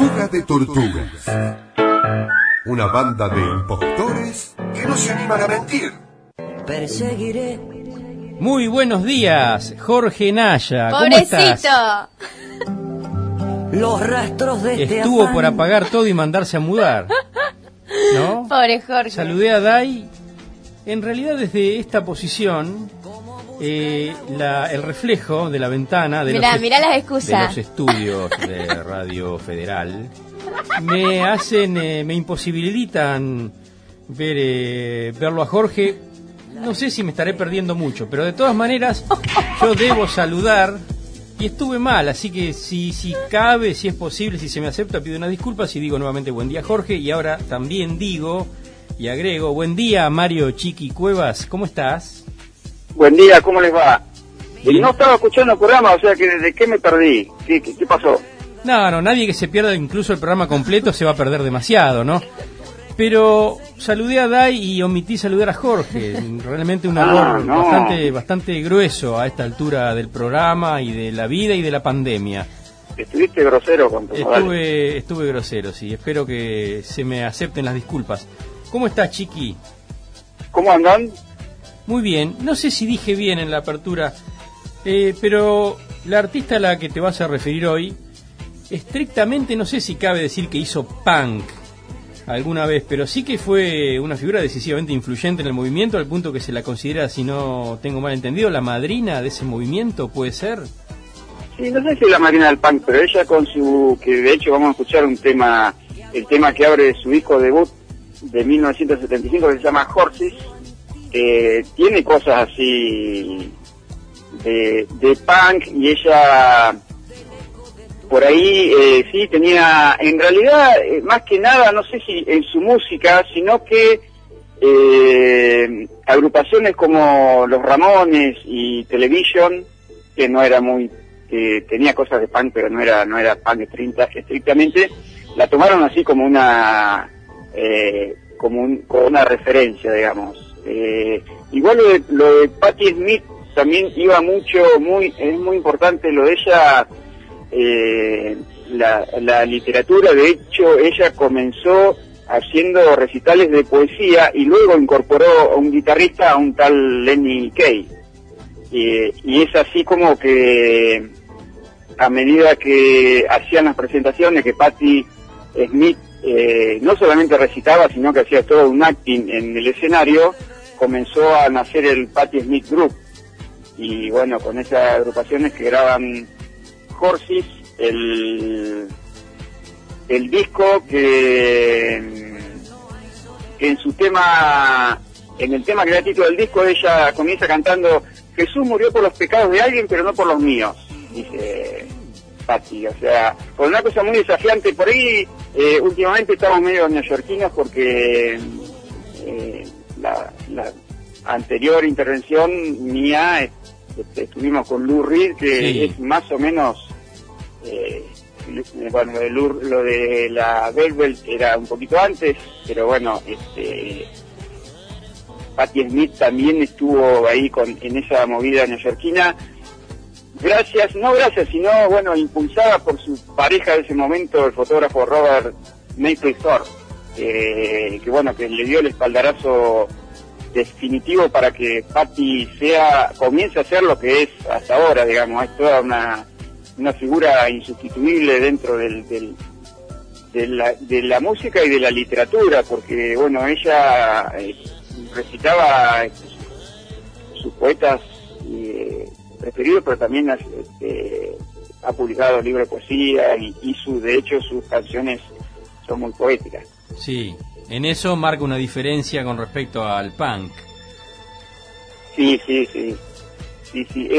Fuga de Tortugas. Una banda de impostores que no se animan a mentir. Perseguiré. Muy buenos días, Jorge Naya. ¿Cómo ¡Pobrecito! estás? Los rastros de este Estuvo afán. por apagar todo y mandarse a mudar, ¿no? Pobre Jorge. Saludé a Dai. En realidad, desde esta posición, el reflejo de la ventana de, Mirá las de excusas. los estudios de Radio Federal me imposibilitan verlo a Jorge. No sé si me estaré perdiendo mucho, pero de todas maneras yo debo saludar. Y estuve mal, así que si cabe, si es posible, si se me acepta, pido unas disculpas y digo nuevamente buen día, Jorge. Y ahora también digo y agrego buen día, Mario Chiqui Cuevas. ¿Cómo estás? Buen día, ¿cómo les va? Bien. No estaba escuchando el programa, o sea que ¿de qué me perdí? ¿Qué pasó? No, nadie que se pierda incluso el programa completo se va a perder demasiado, ¿no? Pero saludé a Dai y omití saludar a Jorge. Realmente un error no. bastante grueso a esta altura del programa y de la vida y de la pandemia. Estuviste grosero con tu modal. Estuve grosero, sí. Espero que se me acepten las disculpas. ¿Cómo estás, Chiqui? ¿Cómo andan? Muy bien. No sé si dije bien en la apertura, pero la artista a la que te vas a referir hoy, estrictamente no sé si cabe decir que hizo punk alguna vez, pero sí que fue una figura decisivamente influyente en el movimiento, al punto que se la considera, si no tengo mal entendido, la madrina de ese movimiento, ¿puede ser? Sí, no sé si es la madrina del punk, pero ella con que de hecho vamos a escuchar el tema que abre su disco debut de 1975 que se llama Horses, tiene cosas así de punk, y ella por ahí sí tenía, en realidad, más que nada, no sé si en su música, sino que agrupaciones como Los Ramones y Television, que no era muy, tenía cosas de punk, pero no era punk estrictamente, la tomaron así como una como una referencia, digamos. Igual lo de Patti Smith también iba mucho, es muy importante lo de ella. La literatura, de hecho ella comenzó haciendo recitales de poesía y luego incorporó a un guitarrista, a un tal Lenny Kaye, y es así como que a medida que hacían las presentaciones, que Patti Smith no solamente recitaba, sino que hacía todo un acting en el escenario, comenzó a nacer el Patti Smith Group, y bueno, con esas agrupaciones que graban Horses, el disco que en su tema, en el tema que da título del disco, ella comienza cantando: Jesús murió por los pecados de alguien, pero no por los míos, dice Patti. O sea, con una cosa muy desafiante. Por ahí últimamente estamos medio neoyorquinos porque la anterior intervención mía, estuvimos con Lou Reed, que sí, es más o menos, bueno, lo de la Velvet era un poquito antes, pero bueno, Patti Smith también estuvo ahí en esa movida neoyorquina, sino bueno, impulsada por su pareja de ese momento, el fotógrafo Robert Mapplethorpe, que bueno, que le dio el espaldarazo definitivo para que Patti comience a ser lo que es hasta ahora, digamos. Es toda una figura insustituible dentro de la música y de la literatura, porque bueno, ella recitaba sus poetas preferidos, pero también ha publicado libros de poesía y de hecho sus canciones son muy poéticas. Sí. En eso marca una diferencia con respecto al punk. Sí. Es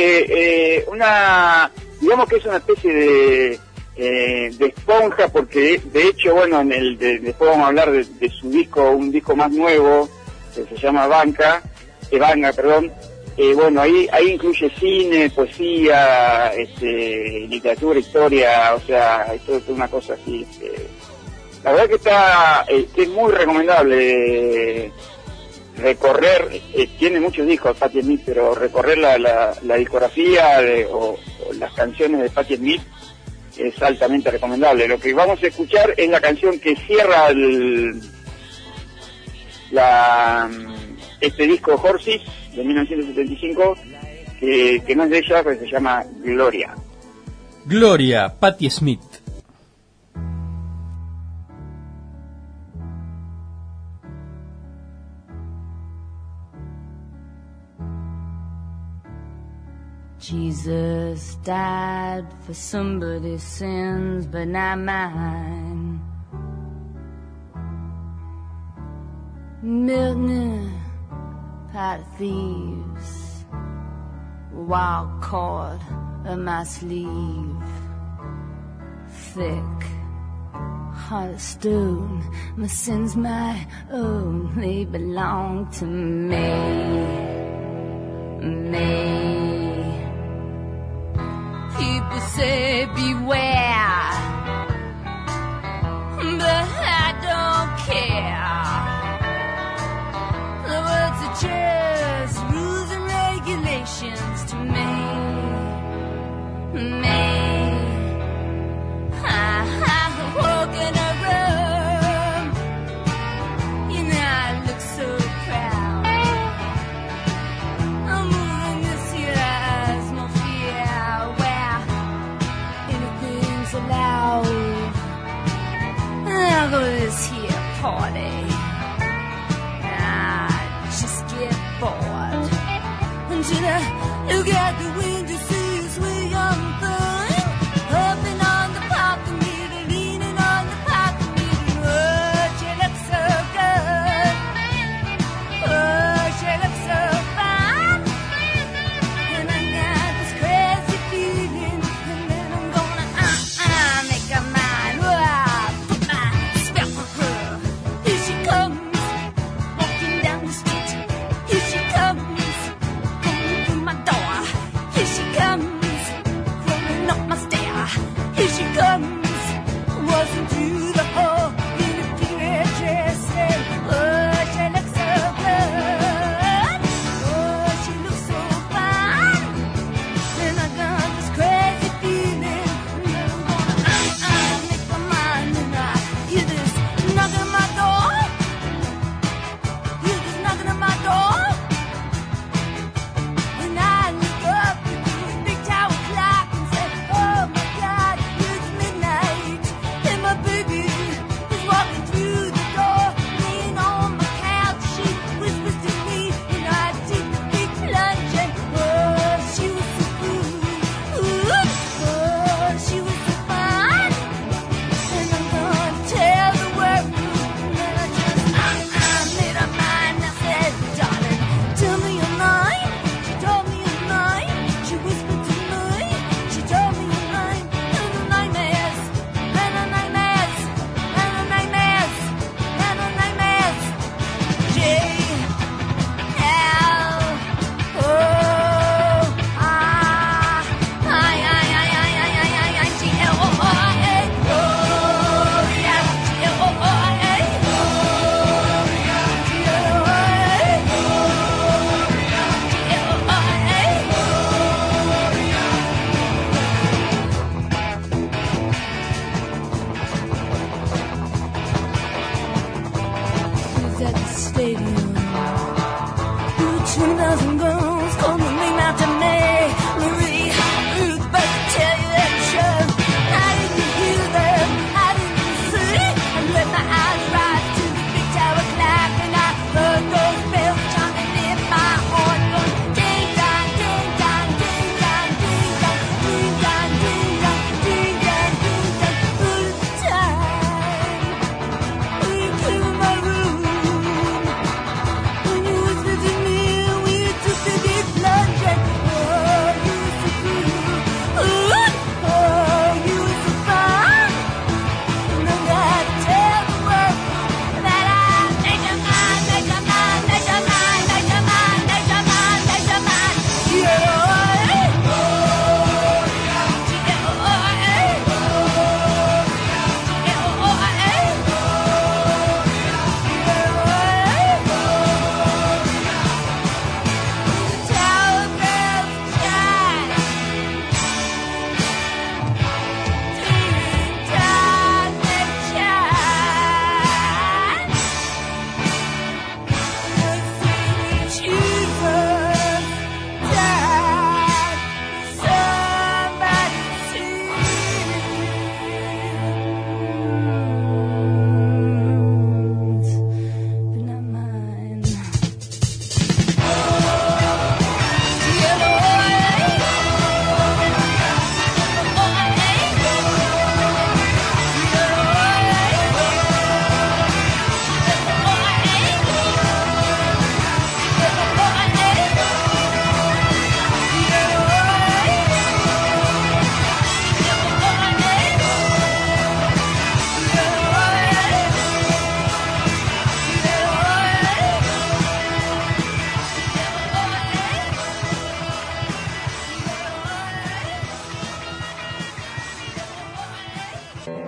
digamos que es una especie de esponja, porque de hecho, bueno, después vamos a hablar de su disco, un disco más nuevo que se llama Vanga, bueno, ahí incluye cine, poesía, literatura, historia, o sea, esto es una cosa así. La verdad que es muy recomendable recorrer, tiene muchos discos Patti Smith, pero recorrer la discografía o las canciones de Patti Smith es altamente recomendable. Lo que vamos a escuchar es la canción que cierra este disco Horses de 1975, que no es de ella, pero se llama Gloria. Gloria, Patti Smith. Jesus died for somebody's sins, but not mine. Milton, pot of thieves, wild cord of my sleeve, thick, heart of stone. My sins my own, they belong to me, me. People say beware, but I don't care. The words are just rules and regulations to me, me. I walk in a room, you know I look so proud. I'm moving this year's no fear, where anything's allowed. I'll go to this here party. Bored until I look out the window, see a sweet young thing hopping on the parking meter, leaning on the parking meter. Oh, she looks so good. Oh, she looks so fine. And I got this crazy feeling, and then I'm gonna make her mine. Oh, put my spell on her. Here she comes, walking down the street. Here she comes, coming through my door. Here she comes, crawling up my stair. Here she comes, waltzing through the hall in a period dress. And oh, she looks so good. Oh, she looks so fine. And I got this crazy feeling that I'm gonna make my mind. And I hear this knocking at my door. Hear this knocking at my door. And I look up at the big tower clock and say, oh my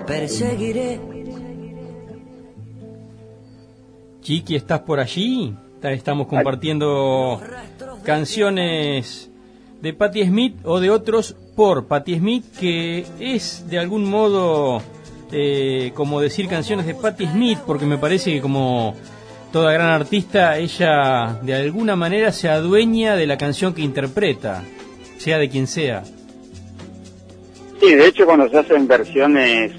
perseguiré. Chiqui, ¿estás por allí? Estamos compartiendo canciones de Patti Smith o de otros por Patti Smith, que es de algún modo como decir canciones de Patti Smith, porque me parece que como toda gran artista, ella de alguna manera se adueña de la canción que interpreta, sea de quien sea. Sí, de hecho cuando se hacen versiones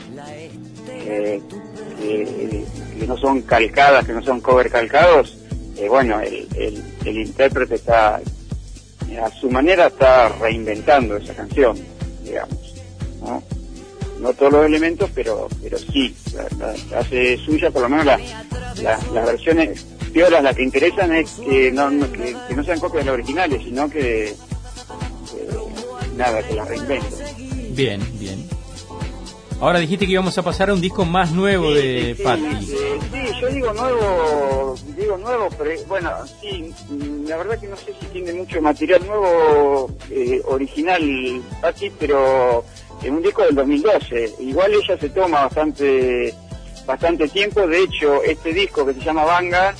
que no son calcadas, que no son cover calcados, bueno, el intérprete está, a su manera, está reinventando esa canción, digamos, ¿no? No todos los elementos, pero sí, la hace suya, por lo menos las versiones piolas, las que interesan es que no sean copias de las originales, sino que las reinventen. Bien, bien. Ahora dijiste que íbamos a pasar a un disco más nuevo de Patti. Sí, yo digo nuevo, pero bueno, sí, la verdad que no sé si tiene mucho material nuevo original Patti, pero en un disco del 2012. Igual ella se toma bastante tiempo. De hecho, este disco que se llama Banga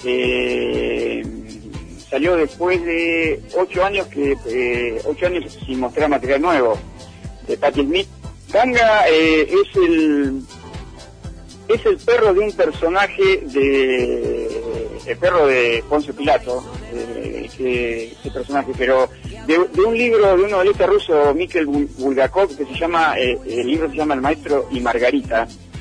salió después de 8 años sin mostrar material nuevo de Patti Smith. Banga es el perro de un personaje el perro de Poncio Pilato, ese personaje, pero de un libro de un novelista ruso, Mikhail Bulgakov, que se llama, el libro se llama El Maestro y Margarita.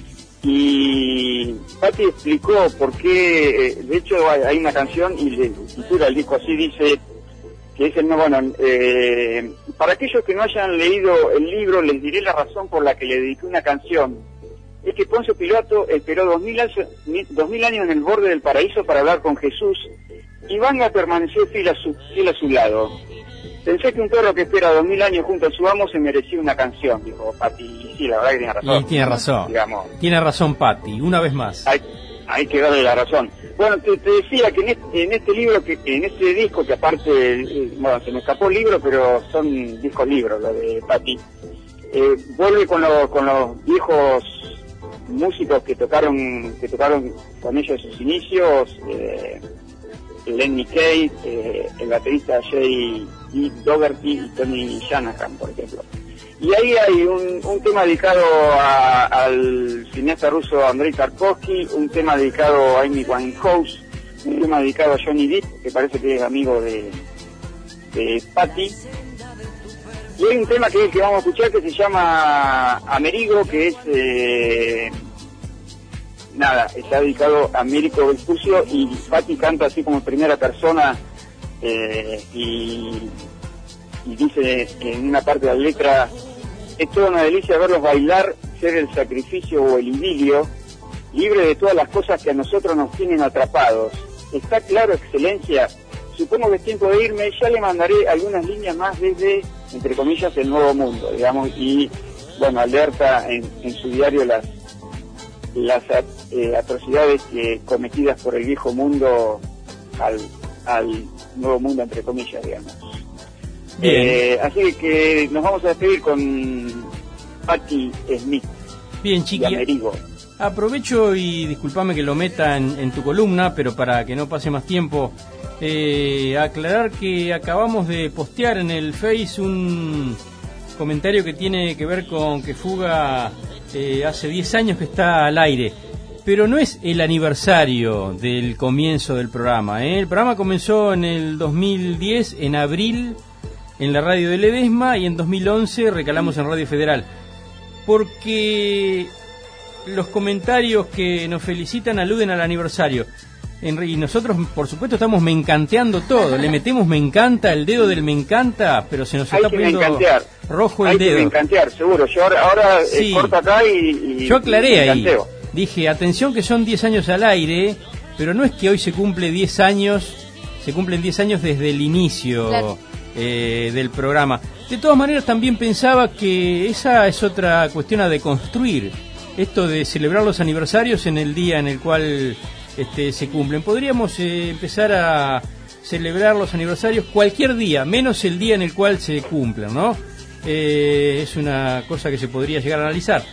Y Patti explicó por qué, de hecho hay una canción y le titula el disco así, dice que es para aquellos que no hayan leído el libro, les diré la razón por la que le dediqué una canción. Es que Poncio Pilato esperó 2000 años en el borde del paraíso para hablar con Jesús, y Banga permaneció fiel a su lado. Pensé que un perro que espera 2000 años junto a su amo se merecía una canción, dijo Patti. Y sí, la verdad que tiene razón. Y tiene razón, digamos. Tiene razón Patti, una vez más. Hay que darle la razón. Bueno, te decía que en este libro, en este disco, que aparte, bueno, se me escapó el libro, pero son libros, lo de Patti, vuelve con los viejos músicos que tocaron con ella en sus inicios, Lenny Kay, el baterista Jay Dougherty y Tony Shanahan, por ejemplo. Y ahí hay un tema dedicado al cineasta ruso Andrei Tarkovsky, un tema dedicado a Amy Winehouse, un tema dedicado a Johnny Depp, que parece que es amigo de Patti. Y hay un tema que vamos a escuchar que se llama Amerigo, que es está dedicado a Américo Vespucio, y Patti canta así como en primera persona, y dice en una parte de la letra: es toda una delicia verlos bailar, ser el sacrificio o el idilio, libre de todas las cosas que a nosotros nos tienen atrapados. Está claro, excelencia, supongo que es tiempo de irme, ya le mandaré algunas líneas más desde, entre comillas, el Nuevo Mundo, digamos, y bueno, alerta en su diario las atrocidades cometidas por el viejo mundo al Nuevo Mundo, entre comillas, digamos. Así que nos vamos a despedir con Patti Smith. Bien, Chiqui, aprovecho y discúlpame que lo meta en tu columna, pero para que no pase más tiempo, aclarar que acabamos de postear en el Face un comentario que tiene que ver con que Fuga hace 10 años que está al aire, pero no es el aniversario del comienzo del programa, El programa comenzó en el 2010, en abril, en la radio de Ledesma, y en 2011 recalamos en Radio Federal, porque los comentarios que nos felicitan aluden al aniversario. Y nosotros, por supuesto, estamos me encanteando todo, le metemos me encanta, el dedo del me encanta, pero se nos está poniendo rojo el dedo. Hay que me encantear, seguro. Yo ahora sí, corto acá y yo aclaré ahí. Dije, atención que son 10 años al aire, pero no es que hoy se cumplen 10 años desde el inicio, claro, del programa. De todas maneras, también pensaba que esa es otra cuestión a deconstruir, esto de celebrar los aniversarios en el día en el cual se cumplen. Podríamos empezar a celebrar los aniversarios cualquier día, menos el día en el cual se cumplen, ¿no? Es una cosa que se podría llegar a analizar.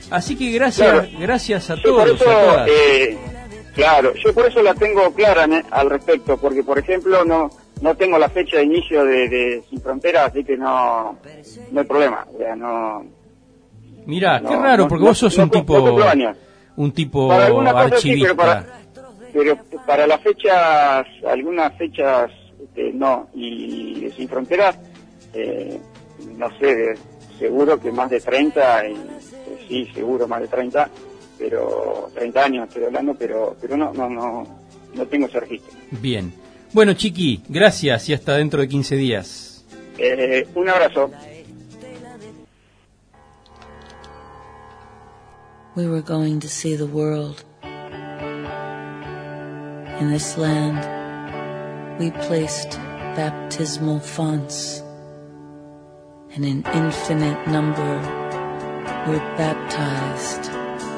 Así que gracias, Claro. gracias a Yo por todos, eso, a todas. claro, yo por eso la tengo clara al respecto, porque por ejemplo no tengo la fecha de inicio de Sin Fronteras, así que no hay problema. O sea, Mirá, no, qué raro, porque vos sos un tipo... no cumplo años. Un tipo Para algunas cosas sí, archivista. pero para las fechas, algunas fechas no, y de Sin Fronteras, no sé, seguro que más de 30, sí, seguro más de 30, pero 30 años estoy hablando, pero no tengo ese registro. Bien. Bueno, Chiqui, gracias y hasta dentro de 15 días. Un abrazo. We were going to see the world. In this land, we placed baptismal fonts, and an infinite number were baptized.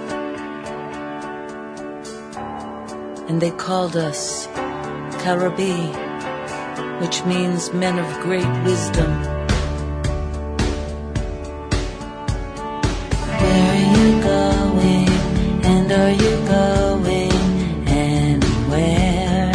And they called us Karabi, which means men of great wisdom. Where are you going, and are you going anywhere?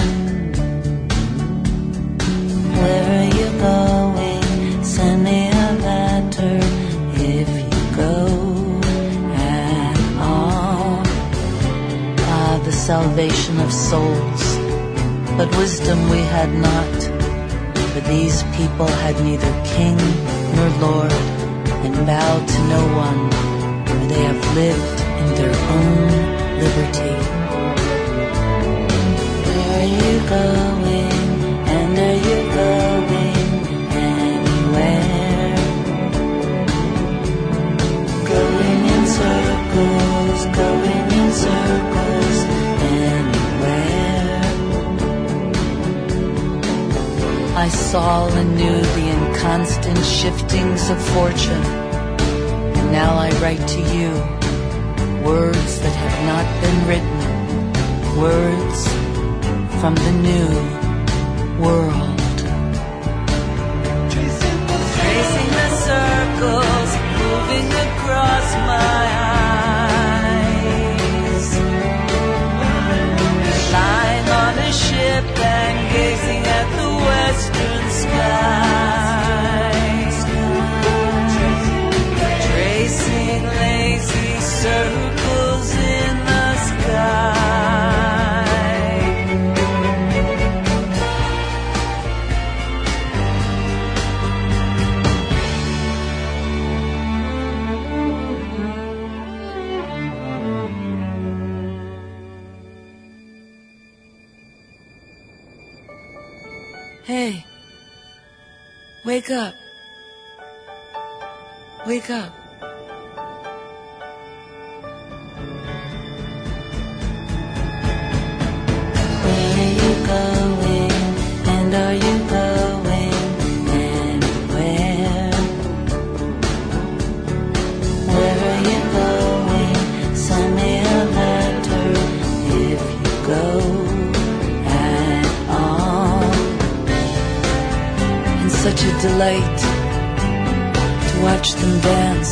Where are you going? Send me a letter if you go at all. Ah, the salvation of souls, but wisdom we had not. For these people had neither king nor lord, and bowed to no one, for they have lived in their own liberty. Where are you going, and are you going anywhere? Going in circles, going in circles, anywhere. I saw and knew the inconstant shiftings of fortune, and now I write to you words that have not been written, words from the new world. Tracing the circles, moving across my eyes, lying on a ship and gazing at the western skies, tracing lazy circles in the sky. Hey, wake up. Wake up. Where are you going, and are you going anywhere? Where are you going? Send me a letter if you go at all. And such a delight to watch them dance,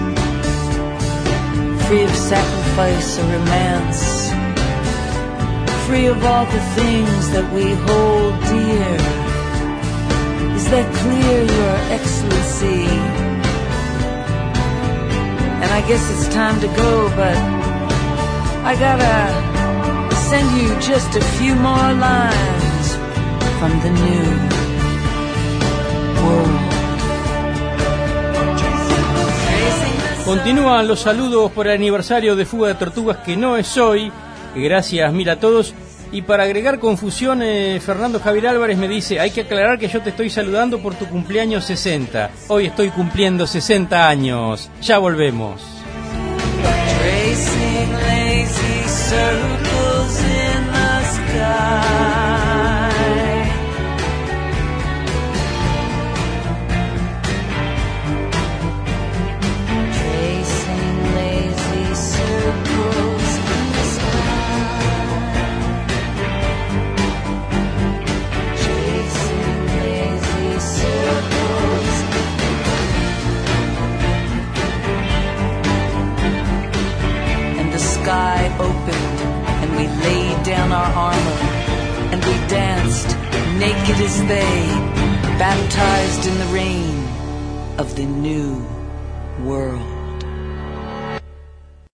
free of sacrifice or romance, free of all the things that we hold dear. Is that clear, Your Excellency? And I guess it's time to go, but I gotta send you just a few more lines from the new world. Continúan los saludos por el aniversario de Fuga de Tortugas, que no es hoy. Gracias mil a todos. Y para agregar confusión, Fernando Javier Álvarez me dice: hay que aclarar que yo te estoy saludando por tu cumpleaños 60. Hoy estoy cumpliendo 60 años. Ya volvemos. Tracing lazy circles in the sky. Tracing lazy circles in the sky. Tracing lazy circles. our armor, and we danced naked as they, baptized in the rain of the new world.